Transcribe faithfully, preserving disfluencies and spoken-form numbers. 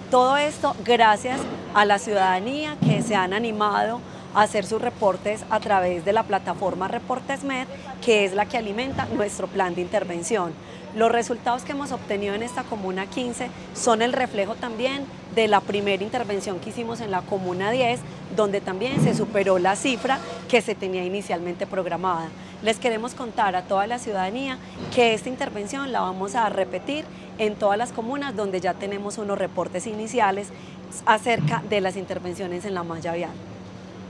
Todo esto gracias a la ciudadanía que se han animado a hacer sus reportes a través de la plataforma Reportes-Med, que es la que alimenta nuestro plan de intervención. Los resultados que hemos obtenido en esta Comuna quince son el reflejo también de la primera intervención que hicimos en la Comuna diez, donde también se superó la cifra que se tenía inicialmente programada. Les queremos contar a toda la ciudadanía que esta intervención la vamos a repetir en todas las comunas donde ya tenemos unos reportes iniciales acerca de las intervenciones en la malla vial.